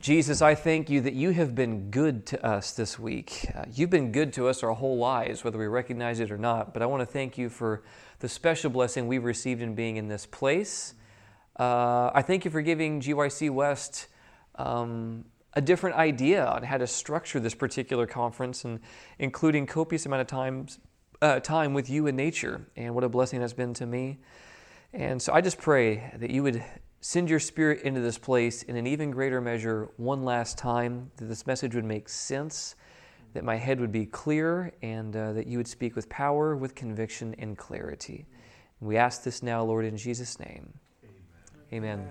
Jesus, I thank you that you have been good to us this week. You've been good to us our whole lives, whether we recognize it or not. But I want to thank you for the special blessing we've received in being in this place. I thank you for giving GYC West a different idea on how to structure this particular conference, and including copious amount of time with you in nature. And what a blessing that's been to me. And so I just pray that you would send your Spirit into this place in an even greater measure one last time, that this message would make sense, that my head would be clear, and that you would speak with power, with conviction, and clarity. And we ask this now, Lord, in Jesus' name. Amen.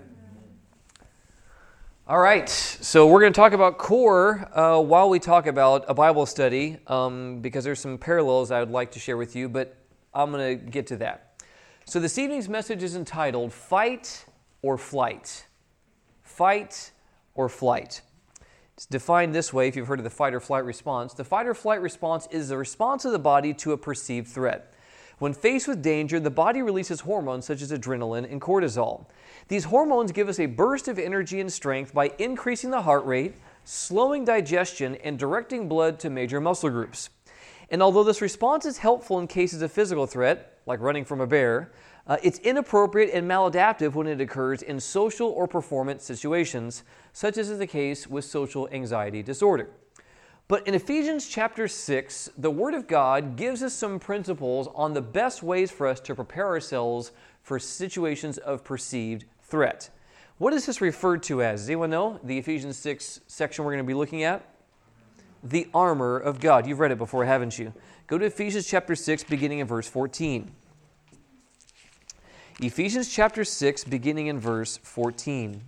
All right, so we're going to talk about core while we talk about a Bible study, because there's some parallels I would like to share with you, but I'm going to get to that. So this evening's message is entitled, Fight or Flight. Fight or flight. It's defined this way if you've heard of the fight or flight response. The fight or flight response is the response of the body to a perceived threat. When faced with danger, the body releases hormones such as adrenaline and cortisol. These hormones give us a burst of energy and strength by increasing the heart rate, slowing digestion, and directing blood to major muscle groups. And although this response is helpful in cases of physical threat, like running from a bear, it's inappropriate and maladaptive when it occurs in social or performance situations, such as is the case with social anxiety disorder. But in Ephesians chapter 6, the Word of God gives us some principles on the best ways for us to prepare ourselves for situations of perceived threat. What is this referred to as? Does anyone know the Ephesians 6 section we're going to be looking at? The armor of God. You've read it before, haven't you? Go to Ephesians chapter 6, beginning in verse 14. Ephesians chapter 6, beginning in verse 14.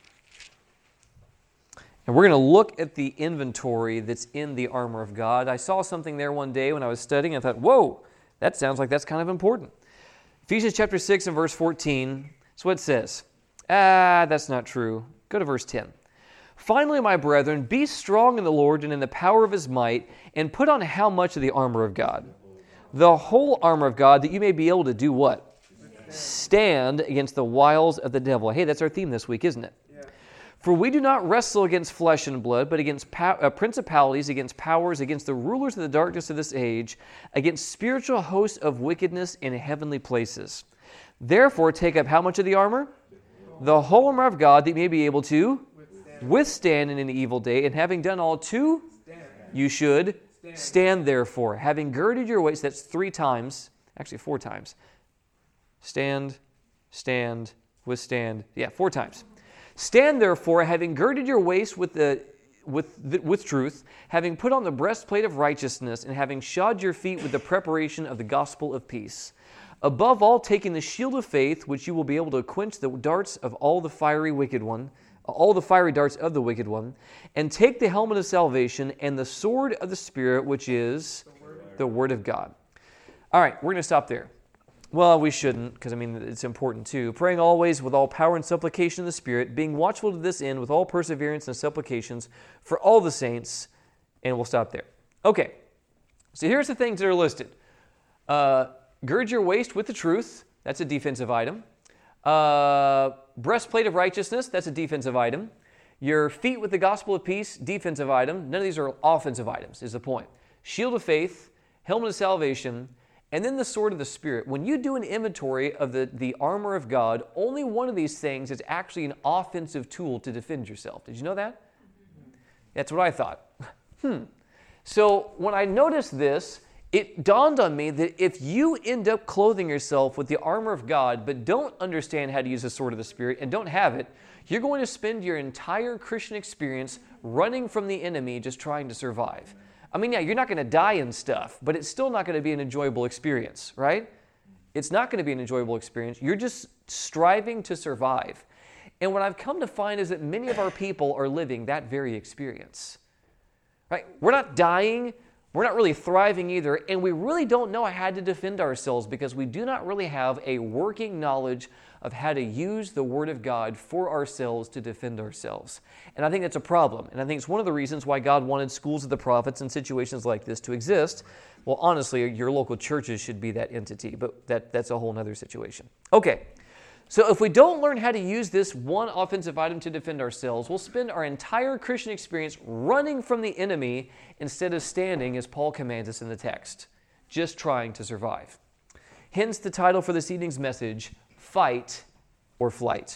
And we're going to look at the inventory that's in the armor of God. I saw something there one day when I was studying. I thought, whoa, that sounds like that's kind of important. Ephesians chapter 6 and verse 14. That's what it says. That's not true. Go to verse 10. Finally, my brethren, be strong in the Lord and in the power of his might, and put on how much of the armor of God? The whole armor of God, that you may be able to do what? Stand against the wiles of the devil. Hey, that's our theme this week, isn't it? Yeah. For we do not wrestle against flesh and blood, but against principalities, against powers, against the rulers of the darkness of this age, against spiritual hosts of wickedness in heavenly places. Therefore, take up how much of the armor? The whole armor of God, that you may be able to withstand in an evil day, and having done all to, you should stand therefore, having girded your waist. That's 3 times, actually 4 times. Stand, withstand. 4 times. Stand therefore, having girded your waist with truth, having put on the breastplate of righteousness, and having shod your feet with the preparation of the gospel of peace. Above all, taking the shield of faith, which you will be able to quench the darts of all the fiery darts of the wicked one, and take the helmet of salvation and the sword of the Spirit, which is the Word of God. All right, we're going to stop there. Well, we shouldn't, because, it's important too. Praying always with all power and supplication in the Spirit, being watchful to this end with all perseverance and supplications for all the saints, and we'll stop there. Okay, so here's the things that are listed. Gird your waist with the truth. That's a defensive item. Breastplate of righteousness. That's a defensive item. Your feet with the gospel of peace. Defensive item. None of these are offensive items, is the point. Shield of faith. Helmet of salvation. And then the sword of the Spirit. When you do an inventory of the armor of God, only one of these things is actually an offensive tool to defend yourself. Did you know that? That's what I thought. So when I noticed this, it dawned on me that if you end up clothing yourself with the armor of God, but don't understand how to use the sword of the Spirit and don't have it, you're going to spend your entire Christian experience running from the enemy, just trying to survive. You're not going to die and stuff, but it's still not going to be an enjoyable experience, right? It's not going to be an enjoyable experience. You're just striving to survive. And what I've come to find is that many of our people are living that very experience, right? We're not dying. We're not really thriving either, and we really don't know how to defend ourselves because we do not really have a working knowledge of how to use the Word of God for ourselves to defend ourselves. And I think that's a problem, and I think it's one of the reasons why God wanted schools of the prophets and situations like this to exist. Well, honestly, your local churches should be that entity, but that's a whole other situation. Okay, So if we don't learn how to use this one offensive item to defend ourselves, we'll spend our entire Christian experience running from the enemy instead of standing as Paul commands us in the text, just trying to survive. Hence the title for this evening's message, Fight or Flight.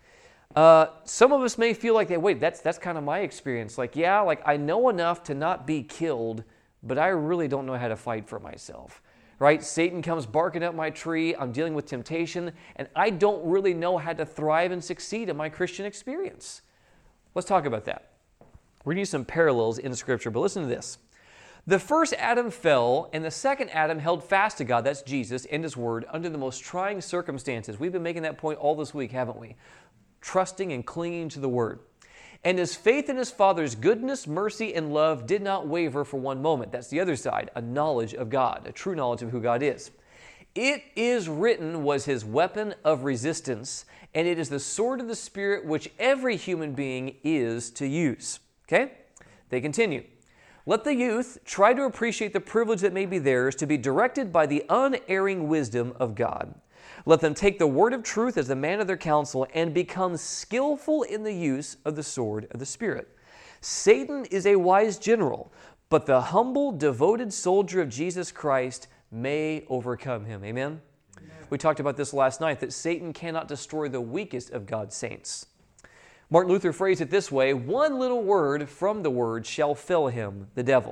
Some of us may feel like, wait, that's kind of my experience. Like I know enough to not be killed, but I really don't know how to fight for myself. Right? Satan comes barking up my tree, I'm dealing with temptation, and I don't really know how to thrive and succeed in my Christian experience. Let's talk about that. We're going to use some parallels in Scripture, but listen to this. The first Adam fell, and the second Adam held fast to God, that's Jesus, and His Word, under the most trying circumstances. We've been making that point all this week, haven't we? Trusting and clinging to the Word. And his faith in his Father's goodness, mercy, and love did not waver for one moment. That's the other side, a knowledge of God, a true knowledge of who God is. It is written was his weapon of resistance, and it is the sword of the Spirit which every human being is to use. Okay? They continue. Let the youth try to appreciate the privilege that may be theirs to be directed by the unerring wisdom of God. Let them take the word of truth as the man of their counsel and become skillful in the use of the sword of the Spirit. Satan is a wise general, but the humble, devoted soldier of Jesus Christ may overcome him. Amen? Amen. We talked about this last night, that Satan cannot destroy the weakest of God's saints. Martin Luther phrased it this way, one little word from the word shall fell him, the devil.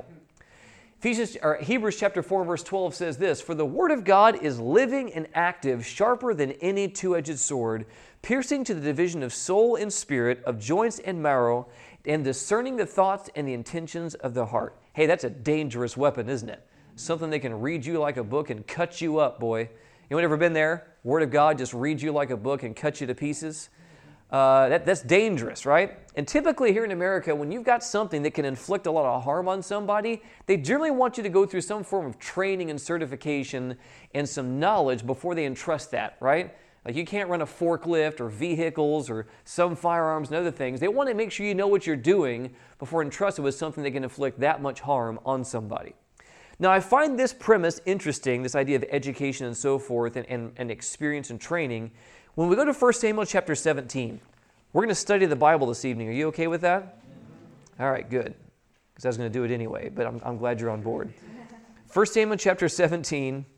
Hebrews chapter 4, verse 12 says this, for the word of God is living and active, sharper than any two-edged sword, piercing to the division of soul and spirit, of joints and marrow, and discerning the thoughts and the intentions of the heart. Hey, that's a dangerous weapon, isn't it? Something that can read you like a book and cut you up, boy. Anyone ever been there? Word of God just reads you like a book and cuts you to pieces? That's dangerous, right? And typically here in America, when you've got something that can inflict a lot of harm on somebody, they generally want you to go through some form of training and certification and some knowledge before they entrust that, right? Like you can't run a forklift or vehicles or some firearms and other things. They want to make sure you know what you're doing before entrusted with something that can inflict that much harm on somebody. Now, I find this premise interesting, this idea of education and so forth and experience and training. When we go to 1 Samuel chapter 17, we're going to study the Bible this evening. Are you okay with that? All right, good. Because I was going to do it anyway, but I'm glad you're on board. 1 Samuel chapter 17.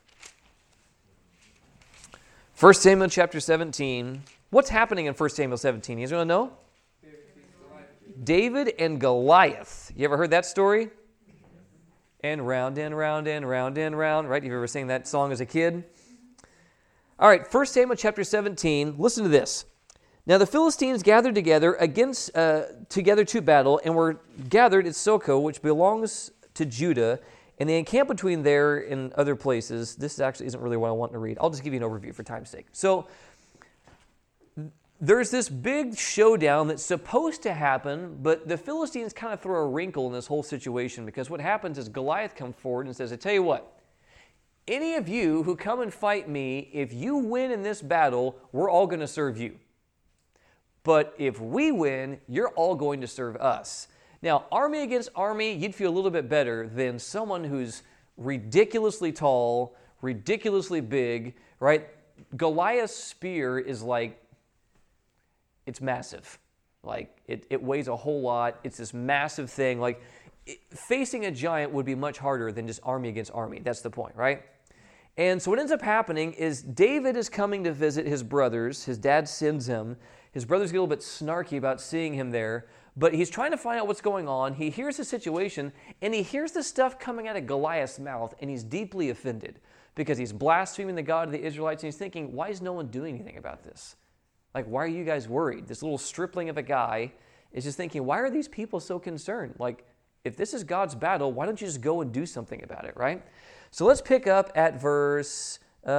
1 Samuel chapter 17. What's happening in 1 Samuel 17? You guys want to know? David and Goliath. You ever heard that story? And round and round and round and round, right? You ever sang that song as a kid? All right, 1 Samuel chapter 17, listen to this. Now the Philistines gathered together to battle, and were gathered at Socoh, which belongs to Judah, and they encamped between there and other places. This actually isn't really what I want to read. I'll just give you an overview for time's sake. So there's this big showdown that's supposed to happen, but the Philistines kind of throw a wrinkle in this whole situation, because what happens is Goliath comes forward and says, I tell you what, any of you who come and fight me, if you win in this battle, we're all going to serve you. But if we win, you're all going to serve us. Now, army against army, you'd feel a little bit better than someone who's ridiculously tall, ridiculously big, right? Goliath's spear is like, it's massive. Like, it weighs a whole lot. It's this massive thing. Like, facing a giant would be much harder than just army against army. That's the point, right? And so what ends up happening is David is coming to visit his brothers. His dad sends him. His brothers get a little bit snarky about seeing him there, but he's trying to find out what's going on. He hears the situation, and he hears the stuff coming out of Goliath's mouth, and he's deeply offended because he's blaspheming the God of the Israelites, and he's thinking, why is no one doing anything about this? Like, why are you guys worried? This little stripling of a guy is just thinking, why are these people so concerned? Like, if this is God's battle, why don't you just go and do something about it, right? So let's pick up at verse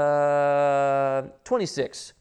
26.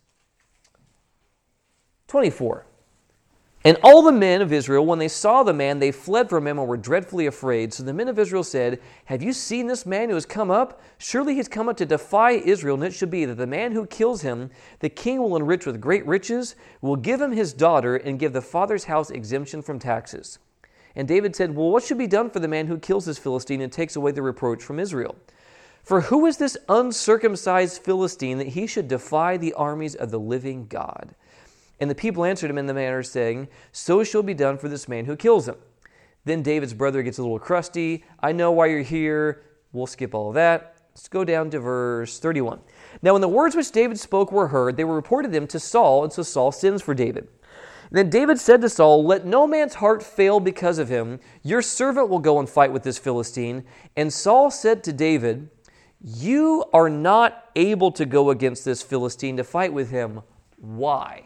24. And all the men of Israel, when they saw the man, they fled from him and were dreadfully afraid. So the men of Israel said, have you seen this man who has come up? Surely he's come up to defy Israel, and it should be that the man who kills him, the king will enrich with great riches, will give him his daughter, and give the father's house exemption from taxes. And David said, well, what should be done for the man who kills this Philistine and takes away the reproach from Israel? For who is this uncircumcised Philistine that he should defy the armies of the living God? And the people answered him in the manner saying, so shall be done for this man who kills him. Then David's brother gets a little crusty. I know why you're here. We'll skip all of that. Let's go down to verse 31. Now when the words which David spoke were heard, they were reported them to Saul, and so Saul sends for David. Then David said to Saul, let no man's heart fail because of him. Your servant will go and fight with this Philistine. And Saul said to David, you are not able to go against this Philistine to fight with him. Why?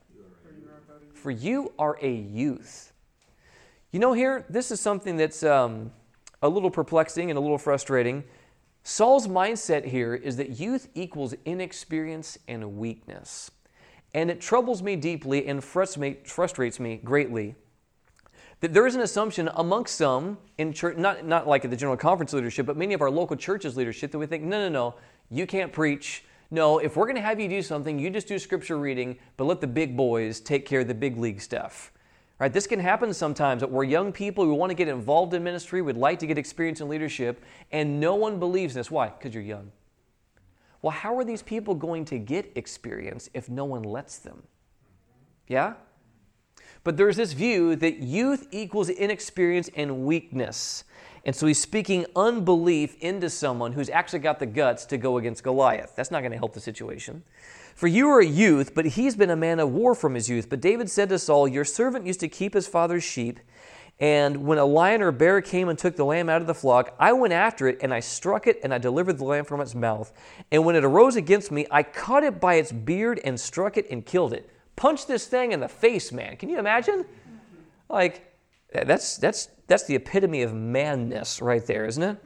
For you are a youth. You know here, this is something that's a little perplexing and a little frustrating. Saul's mindset here is that youth equals inexperience and weakness. And it troubles me deeply and frustrates me greatly that there is an assumption amongst some in church, not like at the General Conference leadership, but many of our local churches leadership, that we think, no, you can't preach. No, if we're going to have you do something, you just do scripture reading, but let the big boys take care of the big league stuff. Right? This can happen sometimes where young people who want to get involved in ministry would like to get experience in leadership, and no one believes this. Why? Because you're young. Well, how are these people going to get experience if no one lets them? Yeah? But there's this view that youth equals inexperience and weakness. And so he's speaking unbelief into someone who's actually got the guts to go against Goliath. That's not going to help the situation. For you are a youth, but he's been a man of war from his youth. But David said to Saul, your servant used to keep his father's sheep, and when a lion or bear came and took the lamb out of the flock, I went after it, and I struck it, and I delivered the lamb from its mouth. And when it arose against me, I caught it by its beard and struck it and killed it. Punch this thing in the face, man. Can you imagine? Like, that's the epitome of manness right there, isn't it?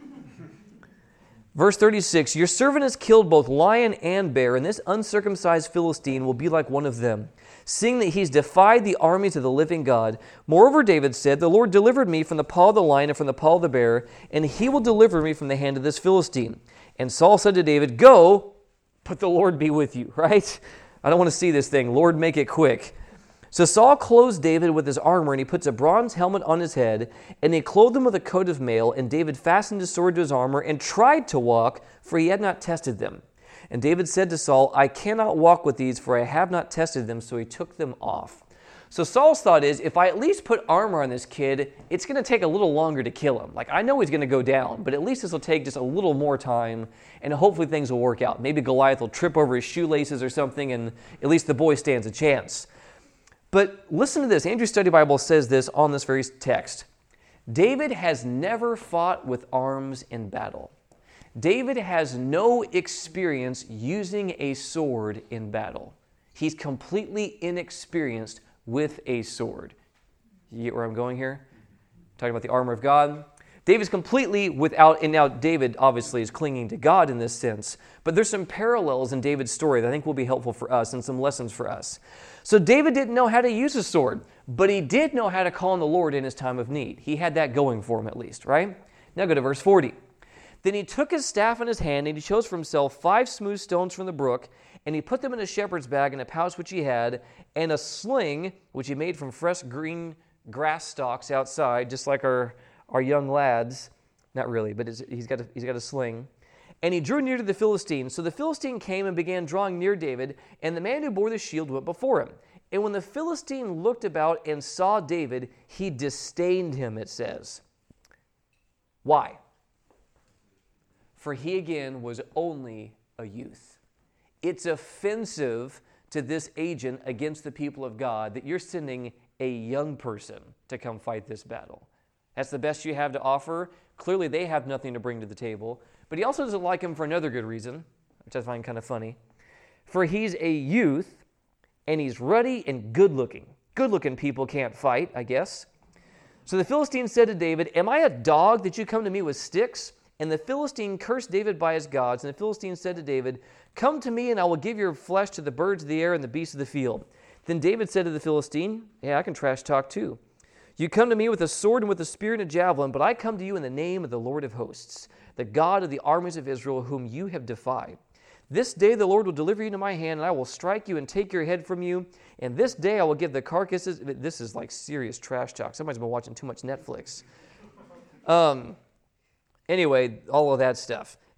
Verse 36, your servant has killed both lion and bear, and this uncircumcised Philistine will be like one of them, seeing that he's defied the armies of the living God. Moreover, David said, the Lord delivered me from the paw of the lion and from the paw of the bear, and he will deliver me from the hand of this Philistine. And Saul said to David, go, but the Lord be with you, right? I don't want to see this thing. Lord, make it quick. So Saul clothes David with his armor, and he puts a bronze helmet on his head, and he clothed him with a coat of mail, and David fastened his sword to his armor and tried to walk, for he had not tested them. And David said to Saul, I cannot walk with these, for I have not tested them, so he took them off. So Saul's thought is, if I at least put armor on this kid, it's going to take a little longer to kill him. Like, I know he's going to go down, but at least this will take just a little more time, and hopefully things will work out. Maybe Goliath will trip over his shoelaces or something, and at least the boy stands a chance. But listen to this. Andrews Study Bible says this on this very text. David has never fought with arms in battle. David has no experience using a sword in battle. He's completely inexperienced with a sword. You get where I'm going here? Talking about the armor of God. David's completely without, and now David obviously is clinging to God in this sense, but there's some parallels in David's story that I think will be helpful for us and some lessons for us. So David didn't know how to use a sword, but he did know how to call on the Lord in his time of need. He had that going for him at least, right? Now go to verse 40. Then he took his staff in his hand, and he chose for himself 5 smooth stones from the brook, and he put them in a shepherd's bag in a pouch which he had, and a sling which he made from fresh green grass stalks outside, just like our young lads. Not really, but he's got a sling. And he drew near to the Philistine. So the Philistine came and began drawing near David, and the man who bore the shield went before him. And when the Philistine looked about and saw David, he disdained him, it says. Why? For he again was only a youth. It's offensive to this agent against the people of God that you're sending a young person to come fight this battle. That's the best you have to offer. Clearly they have nothing to bring to the table. But he also doesn't like him for another good reason, which I find kind of funny. For he's a youth, and he's ruddy and good-looking. Good-looking people can't fight, I guess. So the Philistine said to David, am I a dog that you come to me with sticks? And the Philistine cursed David by his gods. And the Philistine said to David, come to me, and I will give your flesh to the birds of the air and the beasts of the field. Then David said to the Philistine, yeah, I can trash talk too. You come to me with a sword and with a spear and a javelin, but I come to you in the name of the Lord of hosts, the God of the armies of Israel, whom you have defied. This day the Lord will deliver you into my hand, and I will strike you and take your head from you. And this day I will give the carcasses. This is like serious trash talk. Somebody's been watching too much Netflix. Anyway, all of that stuff.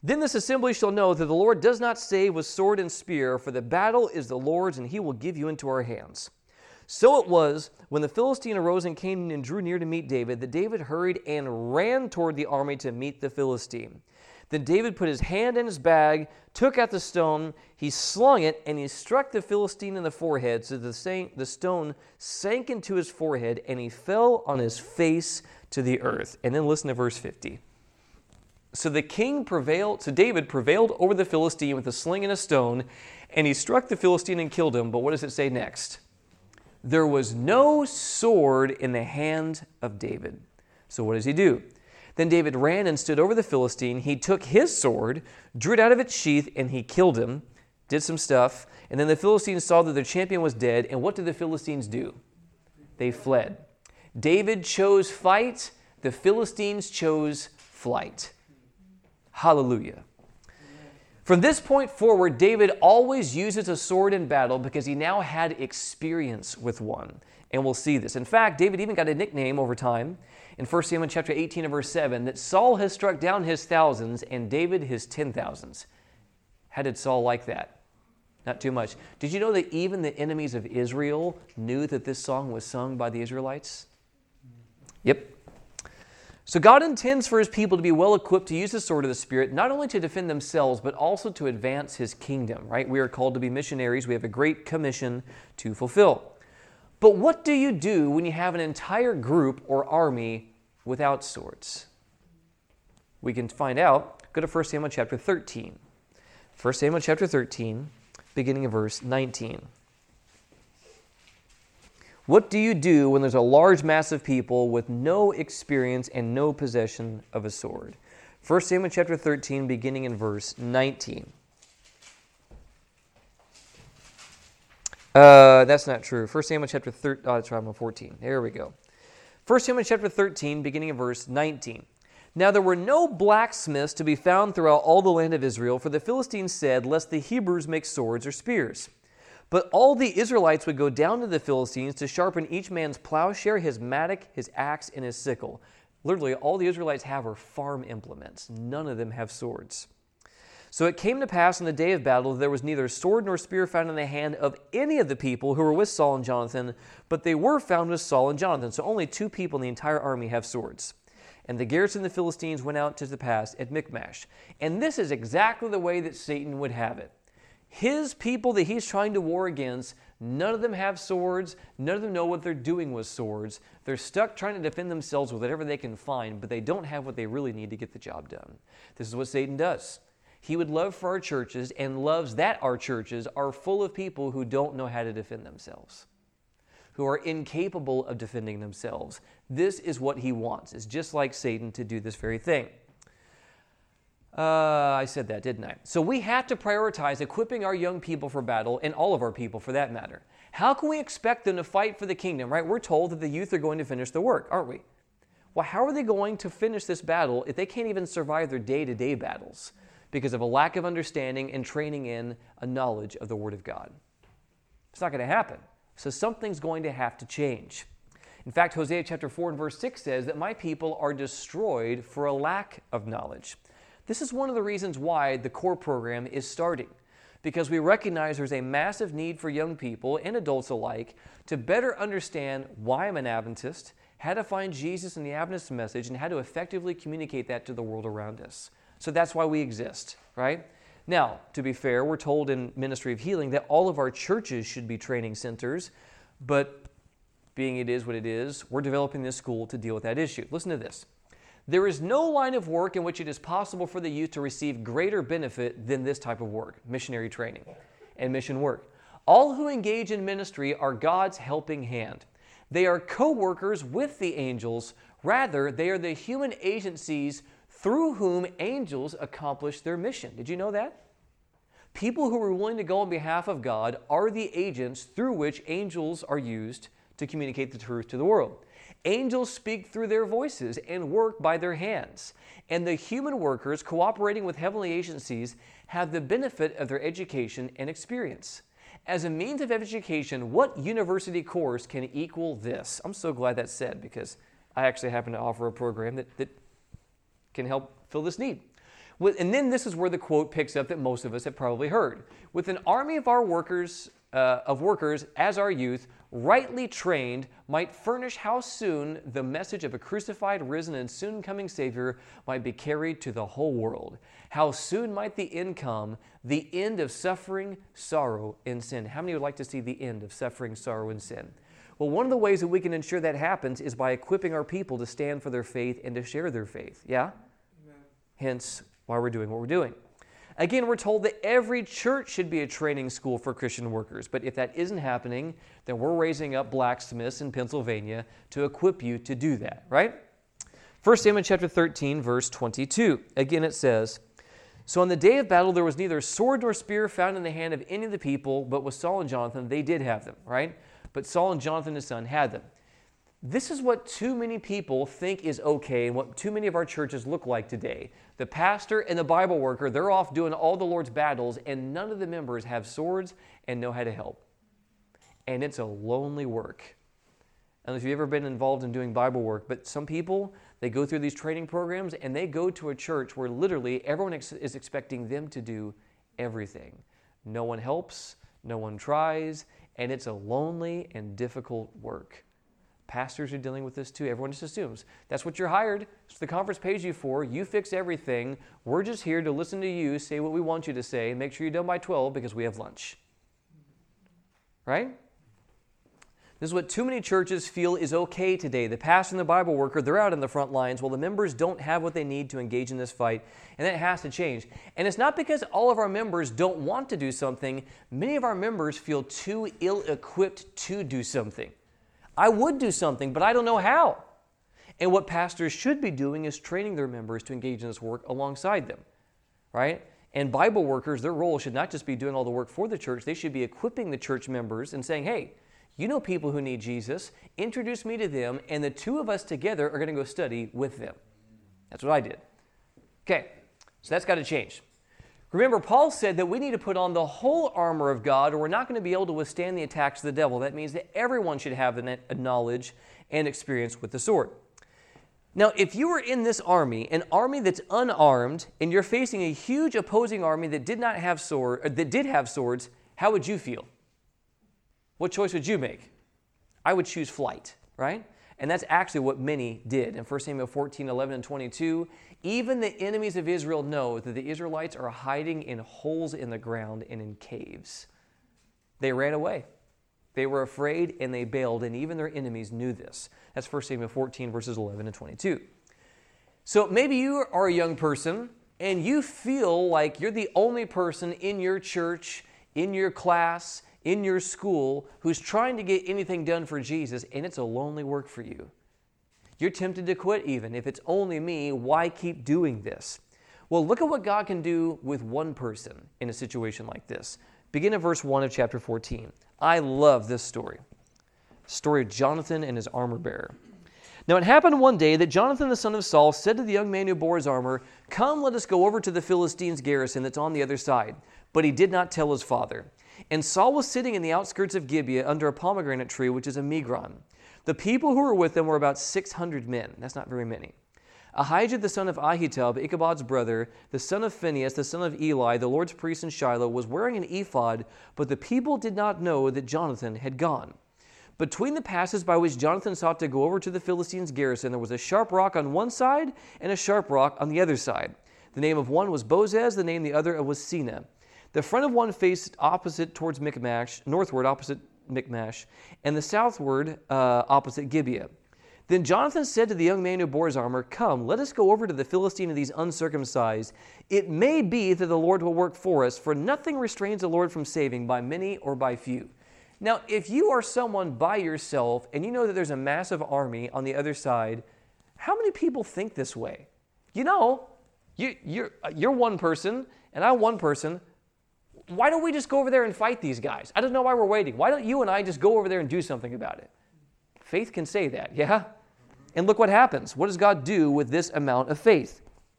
Then this assembly shall know that the Lord does not save with sword and spear, for the battle is the Lord's, and he will give you into our hands. So it was, when the Philistine arose and came and drew near to meet David, that David hurried and ran toward the army to meet the Philistine. Then David put his hand in his bag, took out the stone, he slung it, and he struck the Philistine in the forehead, so the stone sank into his forehead, and he fell on his face to the earth. And then listen to verse 50. So David prevailed over the Philistine with a sling and a stone, and he struck the Philistine and killed him. But what does it say next? There was no sword in the hand of David. So what does he do? Then David ran and stood over the Philistine. He took his sword, drew it out of its sheath, and he killed him, did some stuff. And then the Philistines saw that their champion was dead. And what did the Philistines do? They fled. David chose fight. The Philistines chose flight. Hallelujah. From this point forward, David always uses a sword in battle because he now had experience with one. And we'll see this. In fact, David even got a nickname over time in 1 Samuel chapter 18 and verse 7 that Saul has struck down his thousands and David his 10,000s. How did Saul like that? Not too much. Did you know that even the enemies of Israel knew that this song was sung by the Israelites? Yep. So God intends for his people to be well equipped to use the sword of the Spirit, not only to defend themselves, but also to advance his kingdom, right? We are called to be missionaries. We have a great commission to fulfill. But what do you do when you have an entire group or army without swords? We can find out. Go to 1 Samuel chapter 13. 1 Samuel chapter 13, beginning of verse 19. What do you do when there's a large mass of people with no experience and no possession of a sword? 1 Samuel chapter 13, beginning in verse 19. That's not true. 1 Samuel chapter 14. There we go. 1 Samuel chapter 13, beginning in verse 19. Now there were no blacksmiths to be found throughout all the land of Israel, for the Philistines said, lest the Hebrews make swords or spears. But all the Israelites would go down to the Philistines to sharpen each man's plowshare, his mattock, his axe, and his sickle. Literally, all the Israelites have are farm implements. None of them have swords. So it came to pass on the day of battle that there was neither sword nor spear found in the hand of any of the people who were with Saul and Jonathan, but they were found with Saul and Jonathan. So only 2 people in the entire army have swords. And the garrison of the Philistines went out to the pass at Michmash. And this is exactly the way that Satan would have it. His people that he's trying to war against, none of them have swords. None of them know what they're doing with swords. They're stuck trying to defend themselves with whatever they can find, but they don't have what they really need to get the job done. This is what Satan does. He would love for our churches and loves that our churches are full of people who don't know how to defend themselves, who are incapable of defending themselves. This is what he wants. It's just like Satan to do this very thing. I said that, didn't I? So we have to prioritize equipping our young people for battle, and all of our people for that matter. How can we expect them to fight for the kingdom, right? We're told that the youth are going to finish the work, aren't we? Well, how are they going to finish this battle if they can't even survive their day-to-day battles because of a lack of understanding and training in a knowledge of the Word of God? It's not going to happen. So something's going to have to change. In fact, Hosea chapter 4 and verse 6 says that my people are destroyed for a lack of knowledge. This is one of the reasons why the CORE program is starting, because we recognize there's a massive need for young people and adults alike to better understand why I'm an Adventist, how to find Jesus in the Adventist message, and how to effectively communicate that to the world around us. So that's why we exist, right? Now, to be fair, we're told in Ministry of Healing that all of our churches should be training centers, but being it is what it is, we're developing this school to deal with that issue. Listen to this. There is no line of work in which it is possible for the youth to receive greater benefit than this type of work, missionary training and mission work. All who engage in ministry are God's helping hand. They are co-workers with the angels. Rather, they are the human agencies through whom angels accomplish their mission. Did you know that? People who are willing to go on behalf of God are the agents through which angels are used to communicate the truth to the world. Angels speak through their voices and work by their hands. And the human workers cooperating with heavenly agencies have the benefit of their education and experience. As a means of education, what university course can equal this? I'm so glad that's said, because I actually happen to offer a program that can help fill this need. And then this is where the quote picks up that most of us have probably heard. With an army of our workers, as our youth, rightly trained, might furnish how soon the message of a crucified, risen, and soon coming Savior might be carried to the whole world. How soon might the end come, the end of suffering, sorrow, and sin. How many would like to see the end of suffering, sorrow, and sin? Well, one of the ways that we can ensure that happens is by equipping our people to stand for their faith and to share their faith. Yeah? Amen. Hence, why we're doing what we're doing. Again, we're told that every church should be a training school for Christian workers. But if that isn't happening, then we're raising up blacksmiths in Pennsylvania to equip you to do that, right? 1 Samuel chapter 13, verse 22. Again, it says, "So on the day of battle there was neither sword nor spear found in the hand of any of the people, but with Saul and Jonathan they did have them," right? But Saul and Jonathan his son had them. This is what too many people think is okay and what too many of our churches look like today. The pastor and the Bible worker, they're off doing all the Lord's battles, and none of the members have swords and know how to help. And it's a lonely work. I don't know if you've ever been involved in doing Bible work, but some people, they go through these training programs and they go to a church where literally everyone is expecting them to do everything. No one helps, no one tries, and it's a lonely and difficult work. Pastors are dealing with this too. Everyone just assumes that's what you're hired. So the conference pays you for. You fix everything. We're just here to listen to you, say what we want you to say, and make sure you're done by 12 because we have lunch. Right? This is what too many churches feel is okay today. The pastor and the Bible worker, they're out in the front lines while the members don't have what they need to engage in this fight. And that has to change. And it's not because all of our members don't want to do something. Many of our members feel too ill-equipped to do something. I would do something, but I don't know how. And what pastors should be doing is training their members to engage in this work alongside them, right? And Bible workers, their role should not just be doing all the work for the church. They should be equipping the church members and saying, hey, you know people who need Jesus. Introduce me to them, and the two of us together are going to go study with them. That's what I did. Okay, so that's got to change. Remember, Paul said that we need to put on the whole armor of God or we're not going to be able to withstand the attacks of the devil. That means that everyone should have the knowledge and experience with the sword. Now, if you were in this army, an army that's unarmed, and you're facing a huge opposing army that did have swords, how would you feel? What choice would you make? I would choose flight, right? And that's actually what many did. In 1 Samuel 14, 11, and 22, even the enemies of Israel know that the Israelites are hiding in holes in the ground and in caves. They ran away. They were afraid and they bailed, and even their enemies knew this. That's 1 Samuel 14, verses 11 and 22. So maybe you are a young person and you feel like you're the only person in your church, in your class, in your school who's trying to get anything done for Jesus, and it's a lonely work for you. You're tempted to quit even. If it's only me, why keep doing this? Well, look at what God can do with one person in a situation like this. Begin at verse 1 of chapter 14. I love this story. Story of Jonathan and his armor bearer. Now it happened one day that Jonathan the son of Saul said to the young man who bore his armor, "Come, let us go over to the Philistines' garrison that's on the other side." But he did not tell his father. And Saul was sitting in the outskirts of Gibeah under a pomegranate tree, which is a Migron. The people who were with him were about 600 men. That's not very many. Ahijah the son of Ahitub, Ichabod's brother, the son of Phinehas, the son of Eli, the Lord's priest in Shiloh, was wearing an ephod, but the people did not know that Jonathan had gone. Between the passes by which Jonathan sought to go over to the Philistines' garrison, there was a sharp rock on one side and a sharp rock on the other side. The name of one was Bozez, the name of the other was Sina. The front of one faced opposite towards Michmash, northward opposite Michmash, and the southward opposite Gibeah. Then Jonathan said to the young man who bore his armor, "Come, let us go over to the Philistine of these uncircumcised. It may be that the Lord will work for us, for nothing restrains the Lord from saving by many or by few." Now, if you are someone by yourself and you know that there's a massive army on the other side, how many people think this way? You know, you're one person and I'm one person. Why don't we just go over there and fight these guys? I don't know why we're waiting. Why don't you and I just go over there and do something about it? Faith can say that, yeah? And look what happens. What does God do with this amount of faith?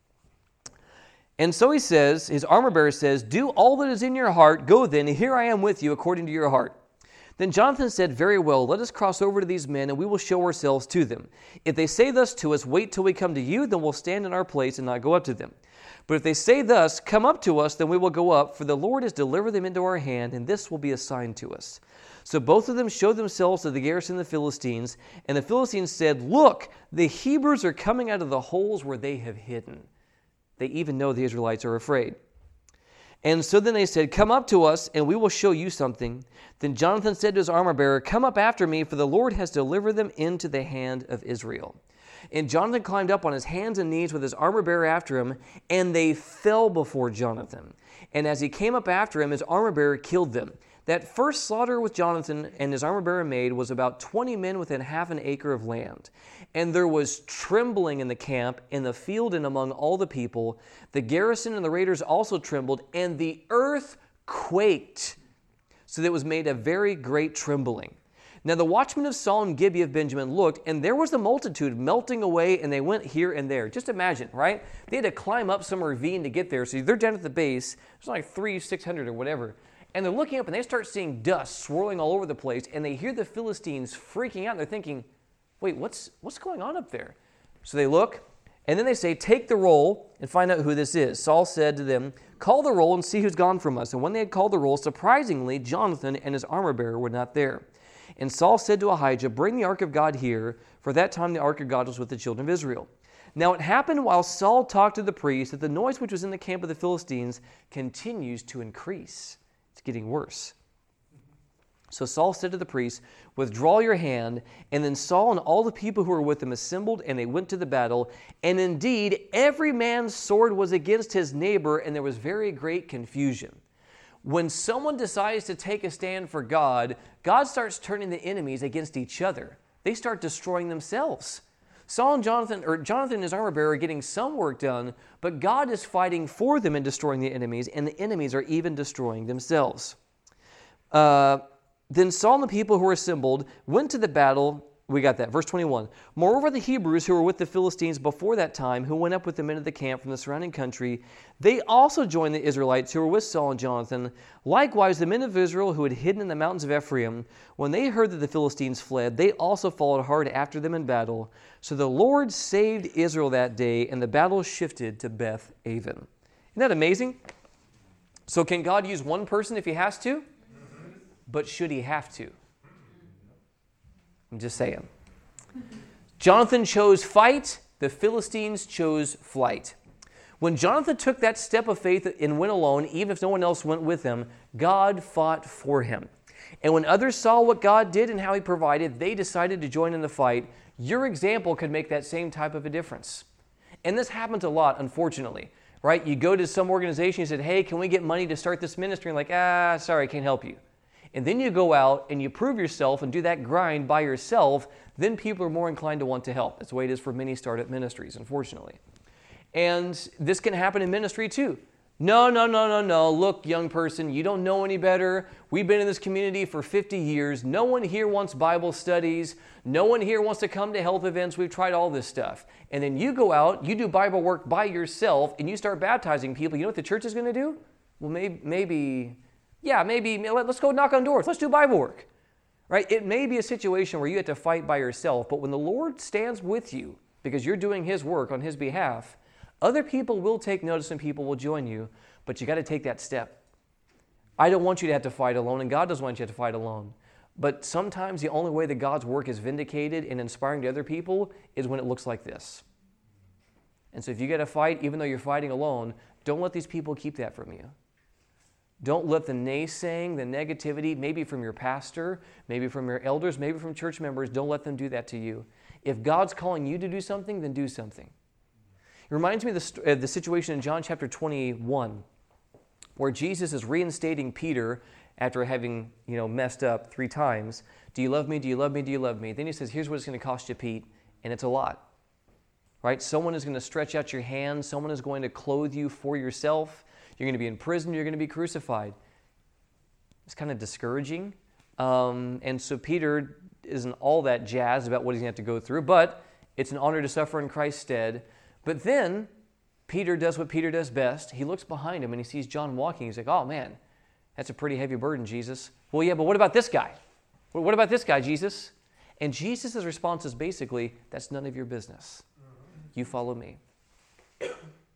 And so he says, his armor bearer says, "Do all that is in your heart. Go then, and here I am with you according to your heart." Then Jonathan said, "Very well, let us cross over to these men, and we will show ourselves to them. If they say thus to us, 'Wait till we come to you,' then we'll stand in our place and not go up to them. But if they say thus, come up to us, then we will go up, for the Lord has delivered them into our hand, and this will be a sign to us. So both of them showed themselves to the garrison of the Philistines, and the Philistines said, look, the Hebrews are coming out of the holes where they have hidden. They even know the Israelites are afraid. And so then they said, come up to us, and we will show you something. Then Jonathan said to his armor-bearer, come up after me, for the Lord has delivered them into the hand of Israel. And Jonathan climbed up on his hands and knees with his armor-bearer after him, and they fell before Jonathan. And as he came up after him, his armor-bearer killed them. That first slaughter with Jonathan and his armor-bearer made was about 20 men within half an acre of land. And there was trembling in the camp, in the field, and among all the people. The garrison and the raiders also trembled, and the earth quaked, so that it was made a very great trembling. Now the watchmen of Saul and Gibeah of Benjamin looked, and there was a multitude melting away, and they went here and there. Just imagine, right? They had to climb up some ravine to get there. So they're down at the base. It's like 600 or whatever. And they're looking up, and they start seeing dust swirling all over the place, and they hear the Philistines freaking out. And they're thinking, wait, what's going on up there? So they look, and then they say, take the roll and find out who this is. Saul said to them, call the roll and see who's gone from us. And when they had called the roll, surprisingly, Jonathan and his armor-bearer were not there. And Saul said to Ahijah, bring the ark of God here, for that time the ark of God was with the children of Israel. Now it happened while Saul talked to the priest that the noise which was in the camp of the Philistines continues to increase. It's getting worse. So Saul said to the priest, withdraw your hand. And then Saul and all the people who were with him assembled, and they went to the battle. And indeed, every man's sword was against his neighbor, and there was very great confusion. When someone decides to take a stand for God, God starts turning the enemies against each other. They start destroying themselves. Saul and Jonathan and his armor-bearer are getting some work done, but God is fighting for them and destroying the enemies, and the enemies are even destroying themselves. Then Saul and the people who were assembled went to the battle. We got that. Verse 21. Moreover, the Hebrews who were with the Philistines before that time, who went up with the men of the camp from the surrounding country, they also joined the Israelites who were with Saul and Jonathan. Likewise, the men of Israel who had hidden in the mountains of Ephraim, when they heard that the Philistines fled, they also followed hard after them in battle. So the Lord saved Israel that day, and the battle shifted to Beth Aven. Isn't that amazing? So can God use one person if he has to? But should he have to? I'm just saying. Jonathan chose fight. The Philistines chose flight. When Jonathan took that step of faith and went alone, even if no one else went with him, God fought for him. And when others saw what God did and how he provided, they decided to join in the fight. Your example could make that same type of a difference. And this happens a lot, unfortunately. Right? You go to some organization, you said, hey, can we get money to start this ministry? And like, sorry, I can't help you. And then you go out and you prove yourself and do that grind by yourself, then people are more inclined to want to help. That's the way it is for many startup ministries, unfortunately. And this can happen in ministry too. No. Look, young person, you don't know any better. We've been in this community for 50 years. No one here wants Bible studies. No one here wants to come to health events. We've tried all this stuff. And then you go out, you do Bible work by yourself, and you start baptizing people. You know what the church is going to do? Well, maybe let's go knock on doors. Let's do Bible work. Right? It may be a situation where you have to fight by yourself, but when the Lord stands with you because you're doing his work on his behalf, other people will take notice and people will join you, but you got to take that step. I don't want you to have to fight alone, and God doesn't want you to fight alone. But sometimes the only way that God's work is vindicated and inspiring to other people is when it looks like this. And so if you got to fight, even though you're fighting alone, don't let these people keep that from you. Don't let the naysaying, the negativity, maybe from your pastor, maybe from your elders, maybe from church members, don't let them do that to you. If God's calling you to do something, then do something. It reminds me of the situation in John chapter 21, where Jesus is reinstating Peter after having messed up 3 times. Do you love me? Do you love me? Do you love me? Then he says, here's what it's going to cost you, Pete, and it's a lot. Right? Someone is going to stretch out your hand. Someone is going to clothe you for yourself. You're going to be in prison. You're going to be crucified. It's kind of discouraging. And so Peter isn't all that jazzed about what he's going to have to go through, but it's an honor to suffer in Christ's stead. But then Peter does what Peter does best. He looks behind him and he sees John walking. He's like, oh man, that's a pretty heavy burden, Jesus. Well, yeah, but what about this guy? What about this guy, Jesus? And Jesus' response is basically, that's none of your business. You follow me.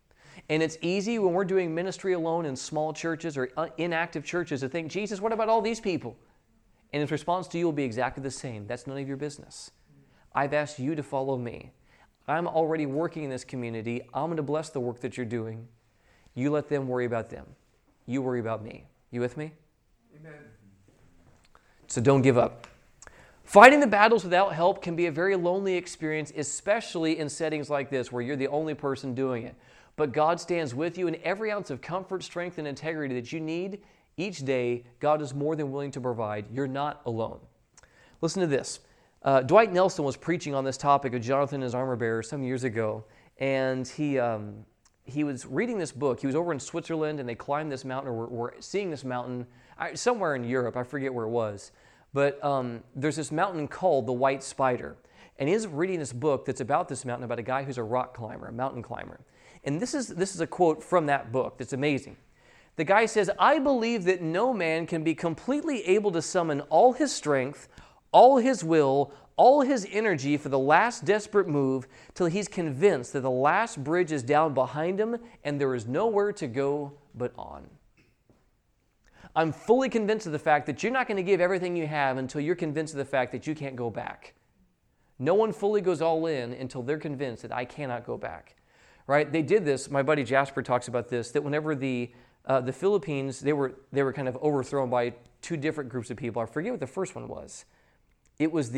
And it's easy when we're doing ministry alone in small churches or inactive churches to think, Jesus, what about all these people? And his response to you will be exactly the same. That's none of your business. I've asked you to follow me. I'm already working in this community. I'm going to bless the work that you're doing. You let them worry about them. You worry about me. You with me? Amen. So don't give up. Fighting the battles without help can be a very lonely experience, especially in settings like this where you're the only person doing it. But God stands with you, and every ounce of comfort, strength, and integrity that you need each day, God is more than willing to provide. You're not alone. Listen to this. Dwight Nelson was preaching on this topic of Jonathan and his armor bearer some years ago, and he was reading this book. He was over in Switzerland, and they climbed this mountain, or were seeing this mountain somewhere in Europe. I forget where it was. But there's this mountain called the White Spider. And he's reading this book that's about this mountain, about a guy who's a rock climber, a mountain climber. And this is a quote from that book that's amazing. The guy says, I believe that no man can be completely able to summon all his strength, all his will, all his energy for the last desperate move till he's convinced that the last bridge is down behind him and there is nowhere to go but on. I'm fully convinced of the fact that you're not going to give everything you have until you're convinced of the fact that you can't go back. No one fully goes all in until they're convinced that I cannot go back. Right? They did this. My buddy Jasper talks about this, that whenever the Philippines, they were kind of overthrown by two different groups of people. I forget what the first one was. It was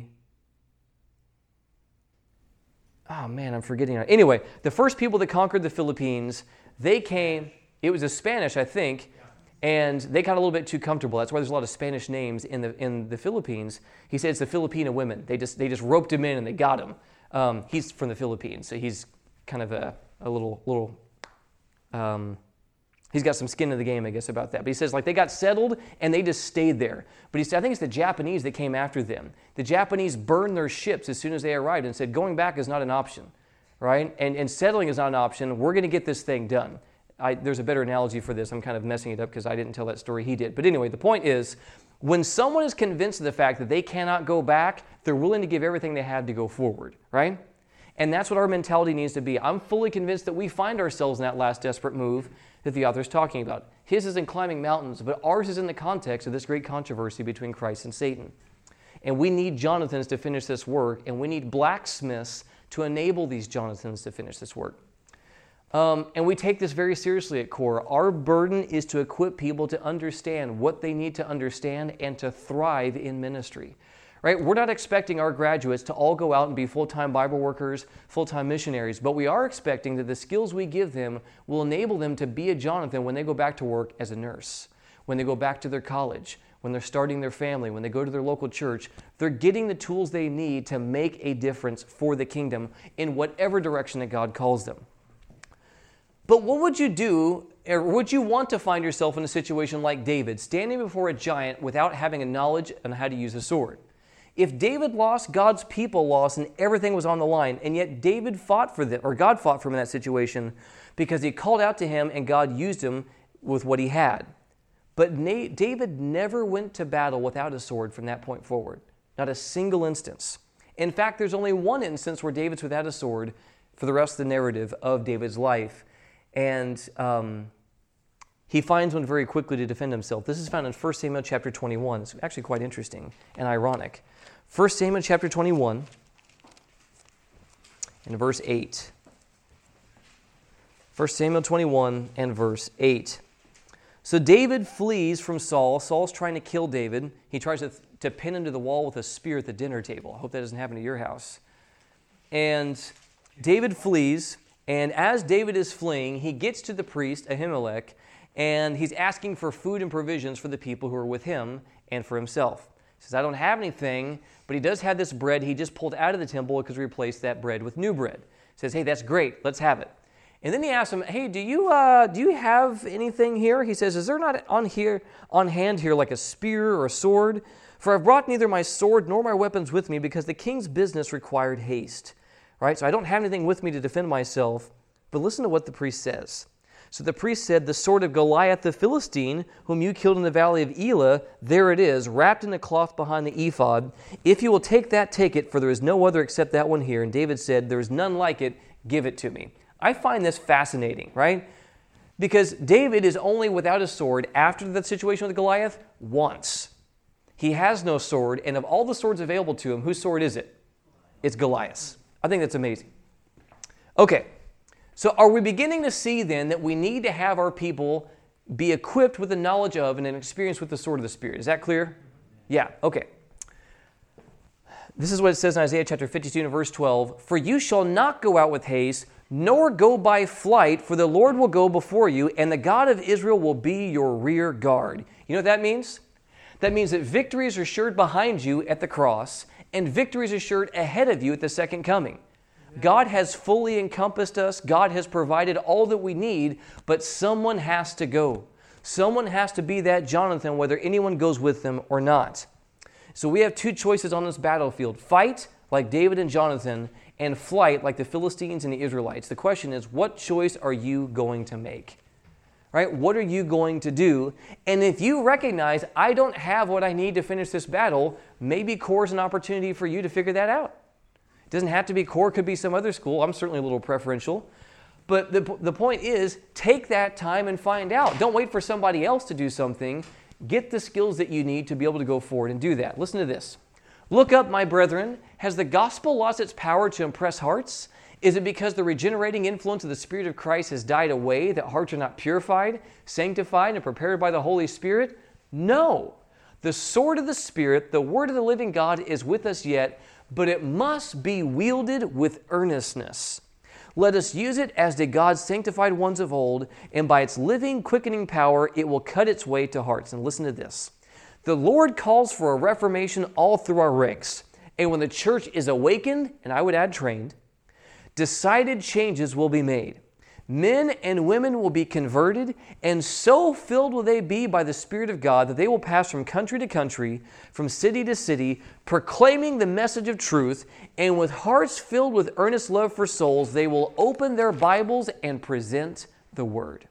I'm forgetting. Anyway, the first people that conquered the Philippines, they came, it was the Spanish, I think, and they got a little bit too comfortable. That's why there's a lot of Spanish names in the Philippines. He said it's the Filipino women. They just roped him in and they got him. He's from the Philippines, so he's kind of a little he's got some skin in the game, I guess, about that. But he says, like, they got settled and they just stayed there. But he said, I think it's the Japanese that came after them. The Japanese burned their ships as soon as they arrived and said, going back is not an option, right? And settling is not an option. We're going to get this thing done. There's a better analogy for this. I'm kind of messing it up because I didn't tell that story, he did. But anyway, the point is, when someone is convinced of the fact that they cannot go back, they're willing to give everything they have to go forward, right? And that's what our mentality needs to be. I'm fully convinced that we find ourselves in that last desperate move that the author's talking about. His is in climbing mountains, but ours is in the context of this great controversy between Christ and Satan. And we need Jonathans to finish this work, and we need blacksmiths to enable these Jonathans to finish this work. And we take this very seriously at CORE. Our burden is to equip people to understand what they need to understand and to thrive in ministry. Right? We're not expecting our graduates to all go out and be full-time Bible workers, full-time missionaries, but we are expecting that the skills we give them will enable them to be a Jonathan when they go back to work as a nurse, when they go back to their college, when they're starting their family, when they go to their local church. They're getting the tools they need to make a difference for the kingdom in whatever direction that God calls them. But what would you do, or would you want to find yourself in a situation like David, standing before a giant without having a knowledge on how to use a sword? If David lost, God's people lost, and everything was on the line, and yet David fought for them, or God fought for him in that situation because he called out to him and God used him with what he had. But David never went to battle without a sword from that point forward. Not a single instance. In fact, there's only one instance where David's without a sword for the rest of the narrative of David's life. And he finds one very quickly to defend himself. This is found in 1 Samuel chapter 21. It's actually quite interesting and ironic. 1 Samuel chapter 21 and verse 8. 1 Samuel 21 and verse 8. So David flees from Saul. Saul's trying to kill David. He tries to pin him to the wall with a spear at the dinner table. I hope that doesn't happen to your house. And David flees, and as David is fleeing, he gets to the priest, Ahimelech, and he's asking for food and provisions for the people who are with him and for himself. He says, I don't have anything, but he does have this bread he just pulled out of the temple because he replaced that bread with new bread. He says, hey, that's great. Let's have it. And then he asks him, hey, do you have anything here? He says, is there not on hand here like a spear or a sword? For I've brought neither my sword nor my weapons with me because the king's business required haste. Right? So I don't have anything with me to defend myself. But listen to what the priest says. So the priest said, the sword of Goliath the Philistine, whom you killed in the valley of Elah, there it is, wrapped in a cloth behind the ephod. If you will take that, take it, for there is no other except that one here. And David said, there is none like it, give it to me. I find this fascinating, right? Because David is only without a sword after the situation with Goliath once. He has no sword, and of all the swords available to him, whose sword is it? It's Goliath's. I think that's amazing. Okay, so are we beginning to see then that we need to have our people be equipped with the knowledge of and an experience with the sword of the Spirit? Is that clear? Yeah, okay. This is what it says in Isaiah chapter 52 and verse 12. For you shall not go out with haste, nor go by flight, for the Lord will go before you, and the God of Israel will be your rear guard. You know what that means? That means that victory is assured behind you at the cross, and victory is assured ahead of you at the second coming. God has fully encompassed us. God has provided all that we need, but someone has to go. Someone has to be that Jonathan, whether anyone goes with them or not. So we have two choices on this battlefield. Fight, like David and Jonathan, and flight, like the Philistines and the Israelites. The question is, what choice are you going to make? Right? What are you going to do? And if you recognize, I don't have what I need to finish this battle, maybe CORE is an opportunity for you to figure that out. It doesn't have to be CORE, it could be some other school. I'm certainly a little preferential. But the point is, take that time and find out. Don't wait for somebody else to do something. Get the skills that you need to be able to go forward and do that. Listen to this. Look up, my brethren. Has the gospel lost its power to impress hearts? Is it because the regenerating influence of the Spirit of Christ has died away that hearts are not purified, sanctified, and prepared by the Holy Spirit? No. The sword of the Spirit, the word of the living God, is with us yet, but it must be wielded with earnestness. Let us use it as did God's sanctified ones of old, and by its living, quickening power, it will cut its way to hearts. And listen to this. The Lord calls for a reformation all through our ranks. And when the church is awakened, and I would add trained, decided changes will be made. Men and women will be converted, and so filled will they be by the Spirit of God that they will pass from country to country, from city to city, proclaiming the message of truth, and with hearts filled with earnest love for souls, they will open their Bibles and present the Word.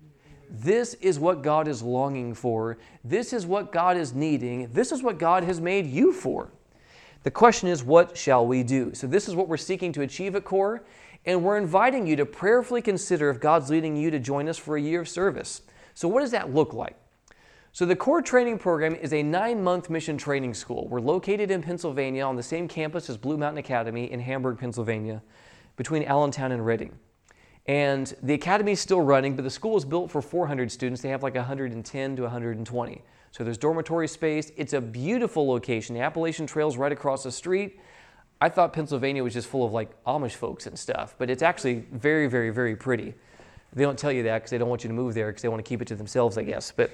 This is what God is longing for. This is what God is needing. This is what God has made you for. The question is, what shall we do? So this is what we're seeking to achieve at CORE, and we're inviting you to prayerfully consider if God's leading you to join us for a year of service. So what does that look like? So the CORE training program is a 9-month mission training school. We're located in Pennsylvania on the same campus as Blue Mountain Academy in Hamburg, Pennsylvania, between Allentown and Reading. And the academy is still running, but the school is built for 400 students. They have like 110 to 120. So there's dormitory space. It's a beautiful location. The Appalachian Trail's right across the street. I thought Pennsylvania was just full of like Amish folks and stuff, but it's actually very, very, very pretty. They don't tell you that because they don't want you to move there because they want to keep it to themselves, I guess. But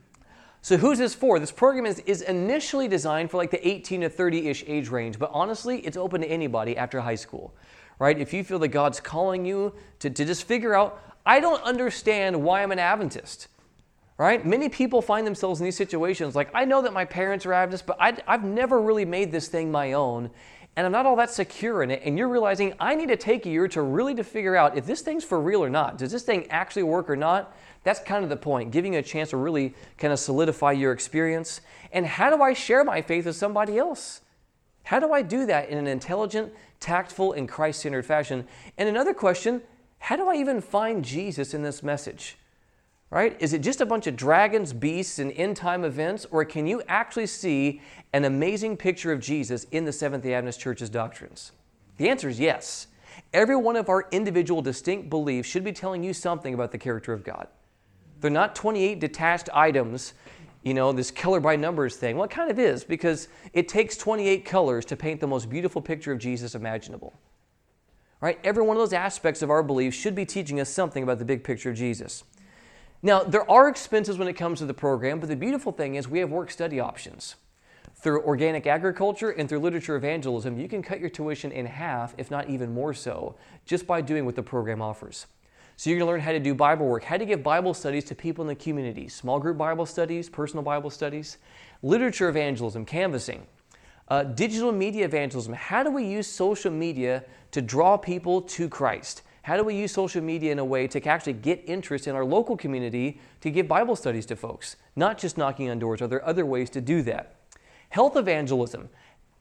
so who's this for? This program is initially designed for like the 18 to 30-ish age range, but honestly, it's open to anybody after high school, right? If you feel that God's calling you to just figure out, I don't understand why I'm an Adventist. Right? Many people find themselves in these situations like, I know that my parents are Adventists, but I've never really made this thing my own, and I'm not all that secure in it, and you're realizing I need to take a year to figure out if this thing's for real or not. Does this thing actually work or not? That's kind of the point, giving you a chance to really kind of solidify your experience. And how do I share my faith with somebody else? How do I do that in an intelligent, tactful, and Christ-centered fashion? And another question, how do I even find Jesus in this message? Right? Is it just a bunch of dragons, beasts, and end-time events, or can you actually see an amazing picture of Jesus in the Seventh-day Adventist Church's doctrines? The answer is yes. Every one of our individual distinct beliefs should be telling you something about the character of God. They're not 28 detached items, this color by numbers thing. Well, it kind of is, because it takes 28 colors to paint the most beautiful picture of Jesus imaginable. Right? Every one of those aspects of our beliefs should be teaching us something about the big picture of Jesus. Now, there are expenses when it comes to the program, but the beautiful thing is we have work-study options. Through organic agriculture and through literature evangelism, you can cut your tuition in half, if not even more so, just by doing what the program offers. So you're going to learn how to do Bible work, how to give Bible studies to people in the community, small group Bible studies, personal Bible studies, literature evangelism, canvassing, digital media evangelism. How do we use social media to draw people to Christ? How do we use social media in a way to actually get interest in our local community to give Bible studies to folks? Not just knocking on doors. Are there other ways to do that? Health evangelism.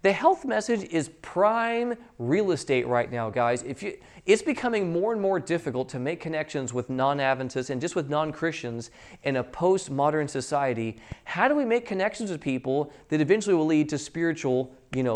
The health message is prime real estate right now, guys. It's becoming more and more difficult to make connections with non-Adventists and just with non-Christians in a post-modern society. How do we make connections with people that eventually will lead to spiritual,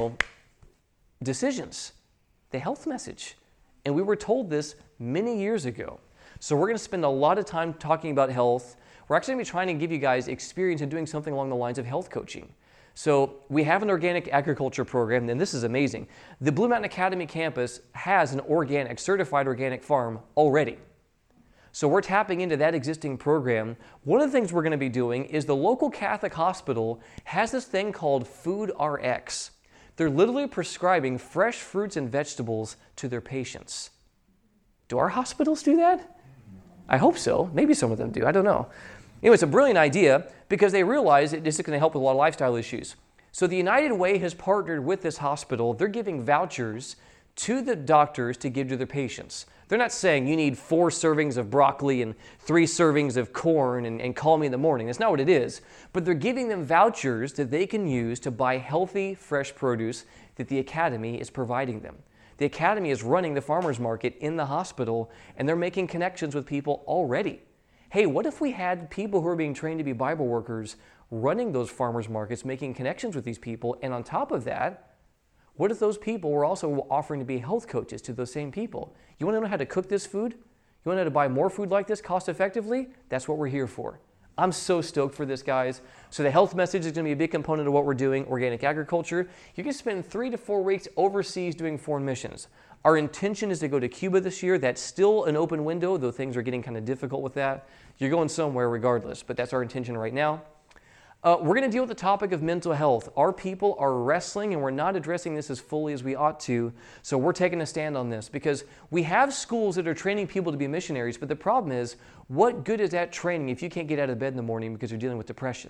decisions? The health message. And we were told this many years ago. So we're going to spend a lot of time talking about health. We're actually going to be trying to give you guys experience in doing something along the lines of health coaching. So we have an organic agriculture program, and this is amazing. The Blue Mountain Academy campus has an certified organic farm already. So we're tapping into that existing program. One of the things we're going to be doing is the local Catholic hospital has this thing called Food RX. They're literally prescribing fresh fruits and vegetables to their patients. Do our hospitals do that? I hope so. Maybe some of them do. I don't know. Anyway, it's a brilliant idea because they realize that this is going to help with a lot of lifestyle issues. So the United Way has partnered with this hospital. They're giving vouchers to the doctors to give to their patients. They're not saying you need 4 servings of broccoli and 3 servings of corn and call me in the morning. That's not what it is. But they're giving them vouchers that they can use to buy healthy, fresh produce that the Academy is providing them. The Academy is running the farmers market in the hospital, and they're making connections with people already. Hey, what if we had people who are being trained to be Bible workers running those farmers markets, making connections with these people, and on top of that, what if those people were also offering to be health coaches to those same people? You want to know how to cook this food? You want to know how to buy more food like this cost effectively? That's what we're here for. I'm so stoked for this, guys. So the health message is going to be a big component of what we're doing, organic agriculture. You can spend 3 to 4 weeks overseas doing foreign missions. Our intention is to go to Cuba this year. That's still an open window, though things are getting kind of difficult with that. You're going somewhere regardless, but that's our intention right now. We're going to deal with the topic of mental health. Our people are wrestling, and we're not addressing this as fully as we ought to, so we're taking a stand on this because we have schools that are training people to be missionaries, but the problem is, what good is that training if you can't get out of bed in the morning because you're dealing with depression?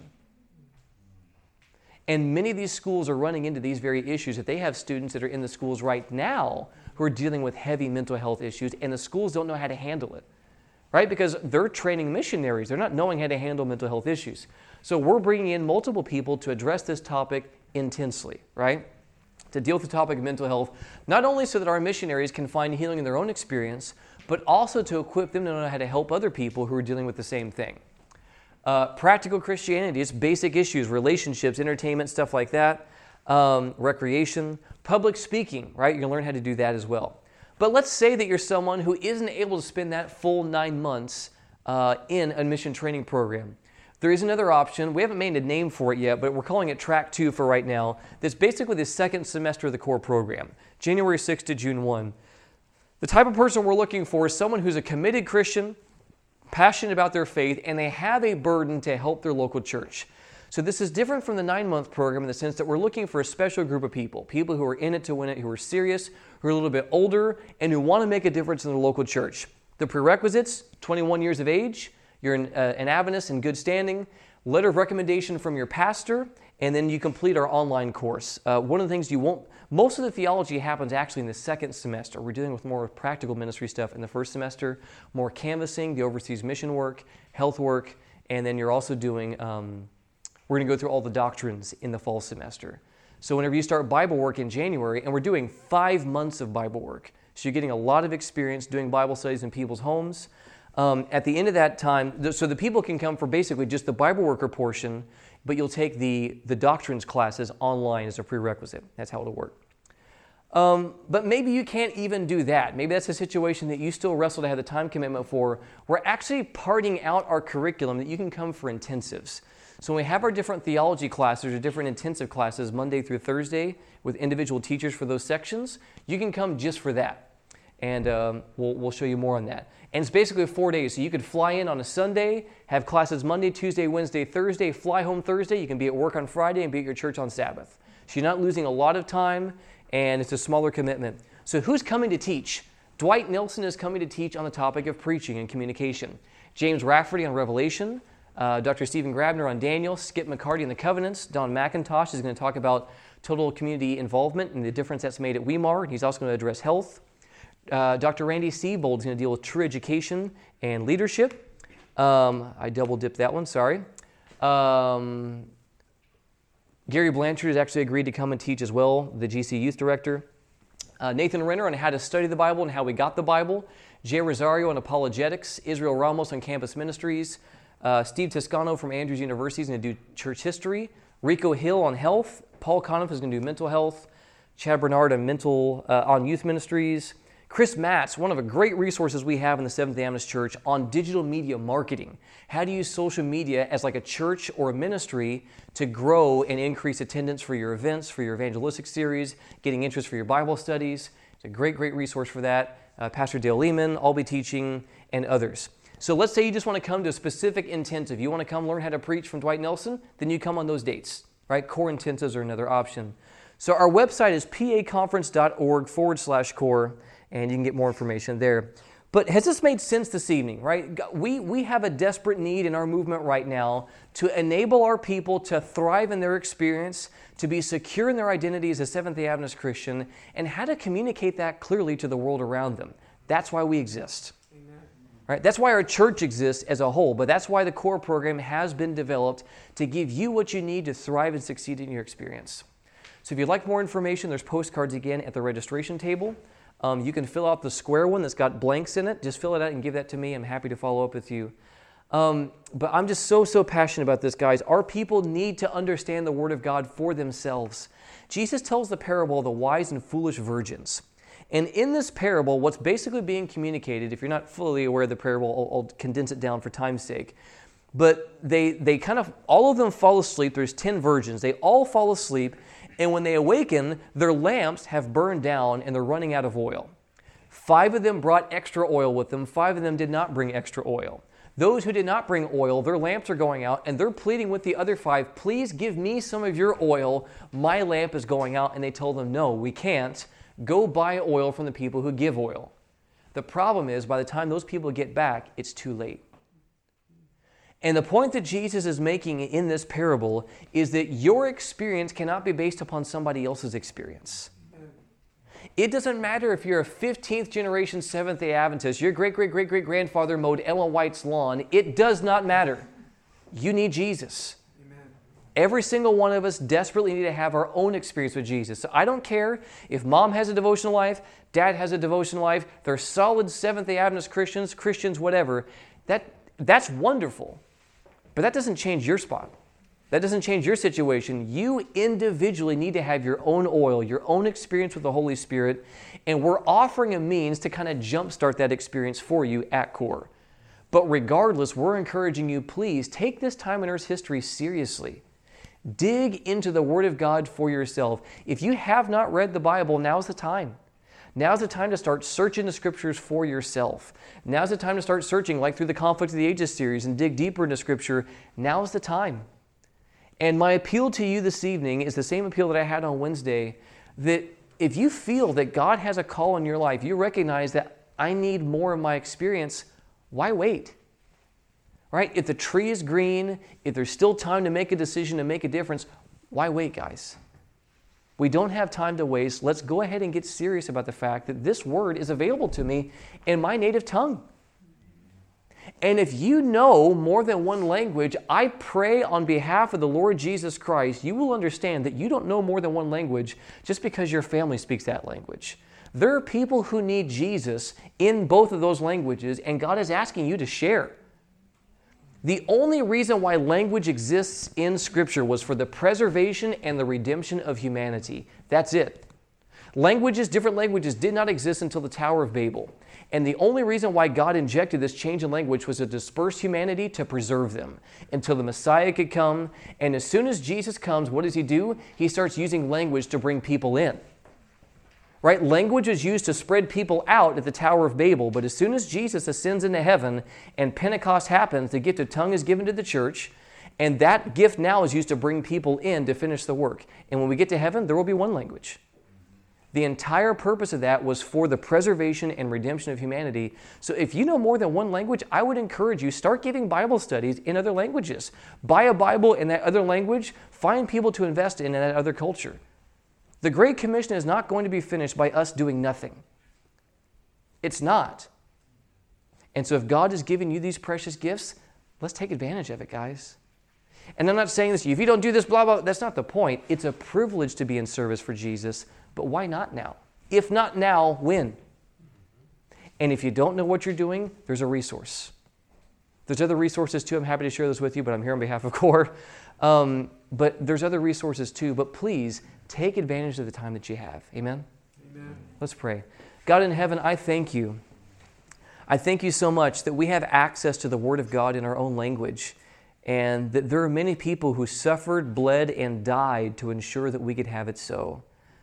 And many of these schools are running into these very issues that they have students that are in the schools right now who are dealing with heavy mental health issues, and the schools don't know how to handle it, right? Because they're training missionaries. They're not knowing how to handle mental health issues. So we're bringing in multiple people to address this topic intensely, right? To deal with the topic of mental health, not only so that our missionaries can find healing in their own experience, but also to equip them to know how to help other people who are dealing with the same thing. Practical Christianity, it's basic issues, relationships, entertainment, stuff like that, recreation, public speaking, right? You're going to learn how to do that as well. But let's say that you're someone who isn't able to spend that full 9 months in a mission training program. There is another option. We haven't made a name for it yet, but we're calling it Track 2 for right now. That's basically the second semester of the core program, January 6 to June 1. The type of person we're looking for is someone who's a committed Christian, passionate about their faith, and they have a burden to help their local church. So this is different from the 9-month program in the sense that we're looking for a special group of people who are in it to win it, who are serious, who are a little bit older, and who want to make a difference in their local church. The prerequisites, 21 years of age, you're an Adventist in good standing, letter of recommendation from your pastor, and then you complete our online course. One of the things most of the theology happens actually in the second semester. We're dealing with more practical ministry stuff in the first semester, more canvassing, the overseas mission work, health work, and then you're also doing, we're going to go through all the doctrines in the fall semester. So whenever you start Bible work in January, and we're doing 5 months of Bible work, so you're getting a lot of experience doing Bible studies in people's homes. At the end of that time, so the people can come for basically just the Bible worker portion, but you'll take the doctrines classes online as a prerequisite. That's how it'll work. But maybe you can't even do that. Maybe that's a situation that you still wrestle to have the time commitment for. We're actually parting out our curriculum that you can come for intensives. So when we have our different theology classes or different intensive classes Monday through Thursday with individual teachers for those sections, you can come just for that. And we'll show you more on that. And it's basically 4 days. So you could fly in on a Sunday, have classes Monday, Tuesday, Wednesday, Thursday, fly home Thursday. You can be at work on Friday and be at your church on Sabbath. So you're not losing a lot of time, and it's a smaller commitment. So who's coming to teach? Dwight Nelson is coming to teach on the topic of preaching and communication. James Rafferty on Revelation, Dr. Stephen Grabner on Daniel, Skip McCarty on the Covenants, Don McIntosh is going to talk about total community involvement and the difference that's made at Weimar, and he's also going to address health. Dr. Randy Siebold is going to deal with true education and leadership. I double-dipped that one, sorry. Gary Blanchard has actually agreed to come and teach as well, the GC Youth Director. Nathan Renner on how to study the Bible and how we got the Bible. Jay Rosario on apologetics. Israel Ramos on campus ministries. Steve Toscano from Andrews University is going to do church history. Rico Hill on health. Paul Conniff is going to do mental health. Chad Bernard on youth ministries. Chris Matz, one of the great resources we have in the Seventh-day Adventist Church on digital media marketing. How to use social media as like a church or a ministry to grow and increase attendance for your events, for your evangelistic series, getting interest for your Bible studies. It's a great, great resource for that. Pastor Dale Lehman, I'll be teaching, and others. So let's say you just want to come to a specific intensive. You want to come learn how to preach from Dwight Nelson, then you come on those dates, right? Core intensives are another option. So our website is paconference.org/core, and you can get more information there. But has this made sense this evening, right? We have a desperate need in our movement right now to enable our people to thrive in their experience, to be secure in their identity as a Seventh-day Adventist Christian, and how to communicate that clearly to the world around them. That's why we exist. Amen. Right? That's why our church exists as a whole, but that's why the CORE program has been developed to give you what you need to thrive and succeed in your experience. So if you'd like more information, there's postcards again at the registration table. You can fill out the square one that's got blanks in it. Just fill it out and give that to me. I'm happy to follow up with you. But I'm just so passionate about this, guys. Our people need to understand the Word of God for themselves. Jesus tells the parable of the wise and foolish virgins. And in this parable, what's basically being communicated, if you're not fully aware of the parable, I'll condense it down for time's sake. But they kind of, all of them fall asleep. There's 10 virgins. They all fall asleep. And when they awaken, their lamps have burned down and they're running out of oil. 5 of them brought extra oil with them. 5 of them did not bring extra oil. Those who did not bring oil, their lamps are going out, and they're pleading with the other 5, please give me some of your oil. My lamp is going out. And they told them, no, we can't. Go buy oil from the people who give oil. The problem is, by the time those people get back, it's too late. And the point that Jesus is making in this parable is that your experience cannot be based upon somebody else's experience. It doesn't matter if you're a 15th generation Seventh-day Adventist, your great-great-great-great-grandfather mowed Ellen White's lawn. It does not matter. You need Jesus. Amen. Every single one of us desperately need to have our own experience with Jesus. So I don't care if mom has a devotional life, dad has a devotional life, they're solid Seventh-day Adventist Christians, whatever. That's wonderful. But that doesn't change your spot. That doesn't change your situation. You individually need to have your own oil, your own experience with the Holy Spirit, and we're offering a means to kind of jumpstart that experience for you at CORE. But regardless, we're encouraging you, please take this time in Earth's history seriously. Dig into the Word of God for yourself. If you have not read the Bible, now's the time. Now's the time to start searching the Scriptures for yourself. Now's the time to start searching, like through the Conflict of the Ages series, and dig deeper into Scripture. Now's the time. And my appeal to you this evening is the same appeal that I had on Wednesday, that if you feel that God has a call in your life, you recognize that I need more of my experience, why wait? Right? If the tree is green, if there's still time to make a decision to make a difference, why wait, guys? We don't have time to waste. Let's go ahead and get serious about the fact that this word is available to me in my native tongue. And if you know more than one language, I pray on behalf of the Lord Jesus Christ, you will understand that you don't know more than one language just because your family speaks that language. There are people who need Jesus in both of those languages, and God is asking you to share. The only reason why language exists in Scripture was for the preservation and the redemption of humanity. That's it. Different languages did not exist until the Tower of Babel. And the only reason why God injected this change in language was to disperse humanity, to preserve them until the Messiah could come. And as soon as Jesus comes, what does he do? He starts using language to bring people in. Right? Language is used to spread people out at the Tower of Babel, but as soon as Jesus ascends into heaven and Pentecost happens, the gift of tongue is given to the church, and that gift now is used to bring people in to finish the work. And when we get to heaven, there will be one language. The entire purpose of that was for the preservation and redemption of humanity. So if you know more than one language, I would encourage you, start giving Bible studies in other languages. Buy a Bible in that other language, find people to invest in that other culture. The Great Commission is not going to be finished by us doing nothing. It's not. And so if God has given you these precious gifts, let's take advantage of it, guys. And I'm not saying this, if you don't do this, blah, blah, that's not the point. It's a privilege to be in service for Jesus, but why not now? If not now, when? And if you don't know what you're doing, there's a resource. There's other resources too. I'm happy to share those with you, but I'm here on behalf of CORE. But there's other resources too. But please take advantage of the time that you have. Amen? Amen. Let's pray. God in heaven, I thank you. I thank you so much that we have access to the Word of God in our own language, and that there are many people who suffered, bled, and died to ensure that we could have it so.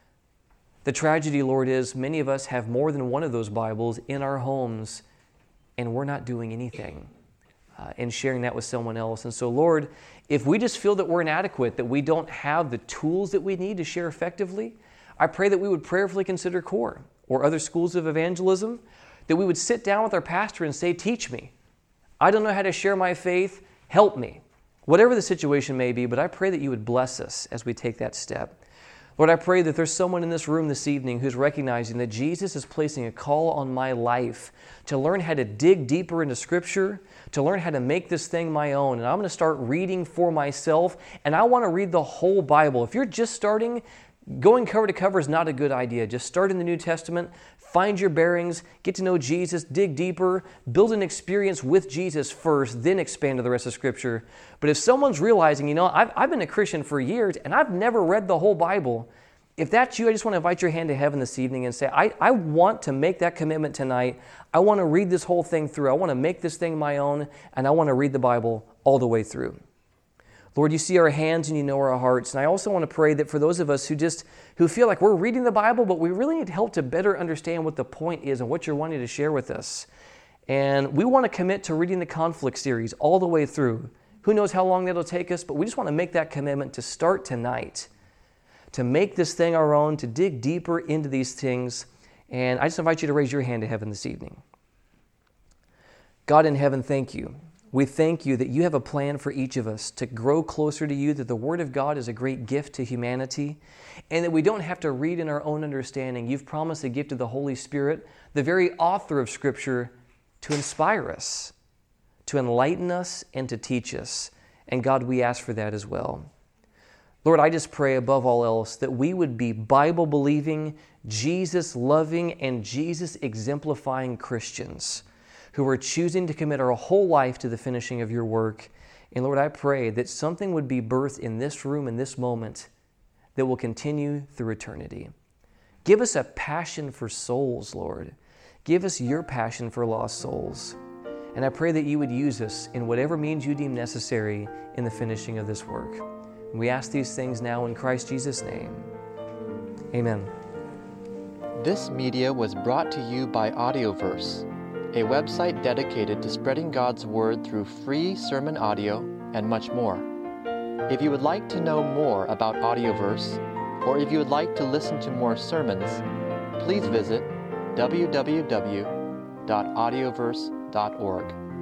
The tragedy, Lord, is many of us have more than one of those Bibles in our homes, and we're not doing anything and sharing that with someone else. And so, Lord, if we just feel that we're inadequate, that we don't have the tools that we need to share effectively, I pray that we would prayerfully consider CORE or other schools of evangelism, that we would sit down with our pastor and say, teach me. I don't know how to share my faith. Help me. Whatever the situation may be, but I pray that you would bless us as we take that step. Lord, I pray that there's someone in this room this evening who's recognizing that Jesus is placing a call on my life to learn how to dig deeper into Scripture, to learn how to make this thing my own. And I'm going to start reading for myself, and I want to read the whole Bible. If you're just starting, going cover to cover is not a good idea. Just start in the New Testament, find your bearings, get to know Jesus, dig deeper, build an experience with Jesus first, then expand to the rest of Scripture. But if someone's realizing, I've been a Christian for years and I've never read the whole Bible, if that's you, I just want to invite your hand to heaven this evening and say, I want to make that commitment tonight. I want to read this whole thing through. I want to make this thing my own, and I want to read the Bible all the way through. Lord, you see our hands and you know our hearts. And I also want to pray that for those of us who feel like we're reading the Bible, but we really need help to better understand what the point is and what you're wanting to share with us. And we want to commit to reading the conflict series all the way through. Who knows how long that'll take us, but we just want to make that commitment to start tonight, to make this thing our own, to dig deeper into these things. And I just invite you to raise your hand to heaven this evening. God in heaven, thank you. We thank you that you have a plan for each of us to grow closer to you, that the Word of God is a great gift to humanity, and that we don't have to read in our own understanding. You've promised a gift of the Holy Spirit, the very author of Scripture, to inspire us, to enlighten us, and to teach us. And God, we ask for that as well. Lord, I just pray above all else that we would be Bible-believing, Jesus-loving, and Jesus-exemplifying Christians who are choosing to commit our whole life to the finishing of your work. And Lord, I pray that something would be birthed in this room, in this moment, that will continue through eternity. Give us a passion for souls, Lord. Give us your passion for lost souls. And I pray that you would use us in whatever means you deem necessary in the finishing of this work. And we ask these things now in Christ Jesus' name. Amen. This media was brought to you by Audioverse, a website dedicated to spreading God's Word through free sermon audio and much more. If you would like to know more about Audioverse, or if you would like to listen to more sermons, please visit www.audioverse.org.